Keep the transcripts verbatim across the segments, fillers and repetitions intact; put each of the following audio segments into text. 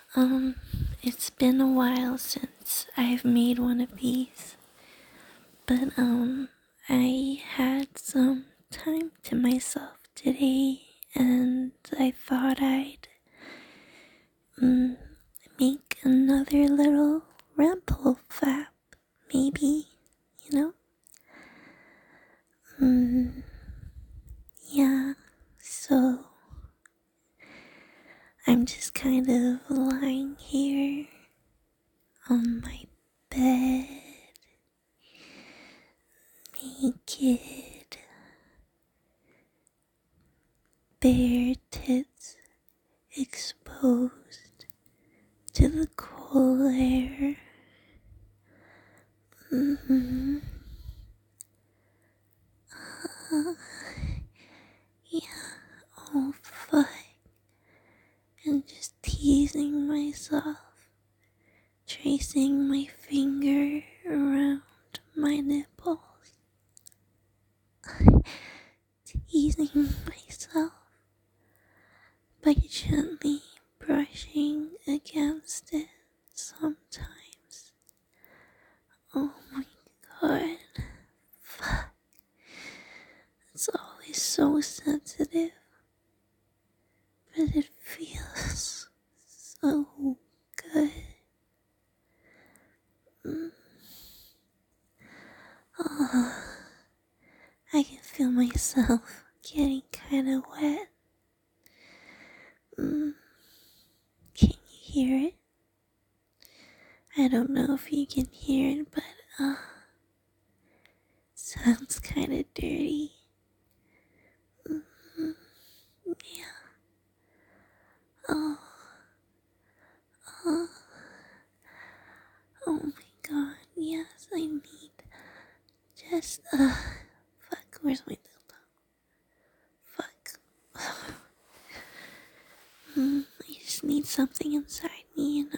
Um, it's been a while since I've made one of these, but um, I had some time to myself today, and I thought I'd um, make another little ramble fap, maybe, you know? Um, yeah, so I'm just kind of lying here on my bed, naked, bare tits exposed to the cool air. Mm-hmm. Uh, yeah, oh fuck. And just teasing myself, tracing my finger around my nipples, teasing myself by gently brushing against it sometimes. Oh my god, fuck. It's always so sensitive, but it feels so good. Mm. Oh, I can feel myself getting kinda wet. Mm. Can you hear it? I don't know if you can hear it, but uh, it sounds kinda dirty. Mm-hmm. Yeah. Oh. Oh. Oh my god, yes, I need just, uh, fuck, where's my dildo? Fuck. mm, I just need something inside me, you know.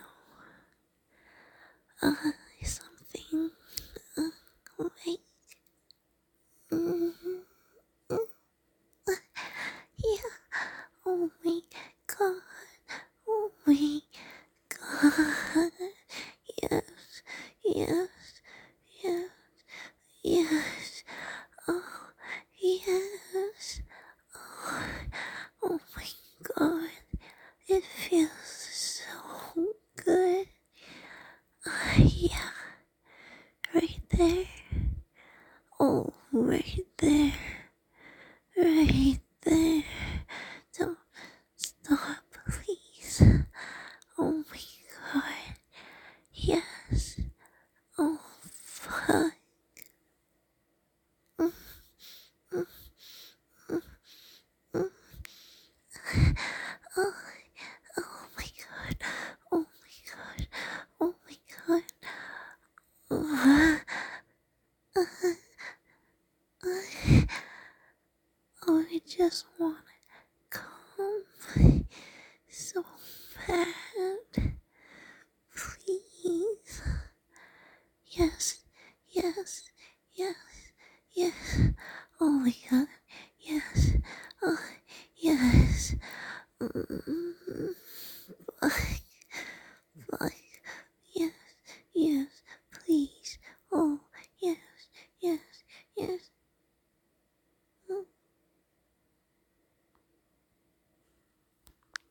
Uh, something, uh, like, mm-hmm. uh, yeah, oh my god, oh my god, yes, yes, yes, yes, oh, yes, oh, oh my god, it feels so good. Uh, yeah, right there. Oh, right there. Right there. Don't stop, please. Oh my god. Yes. Oh, fuck. Mm, mm, mm, mm. Oh, oh my god. Oh my god. Oh my god. Uh, uh, uh, oh, I just wanna come so bad. Please. Yes, yes, yes, yes. Oh my god. Yes. Oh, yes. Mm, fuck.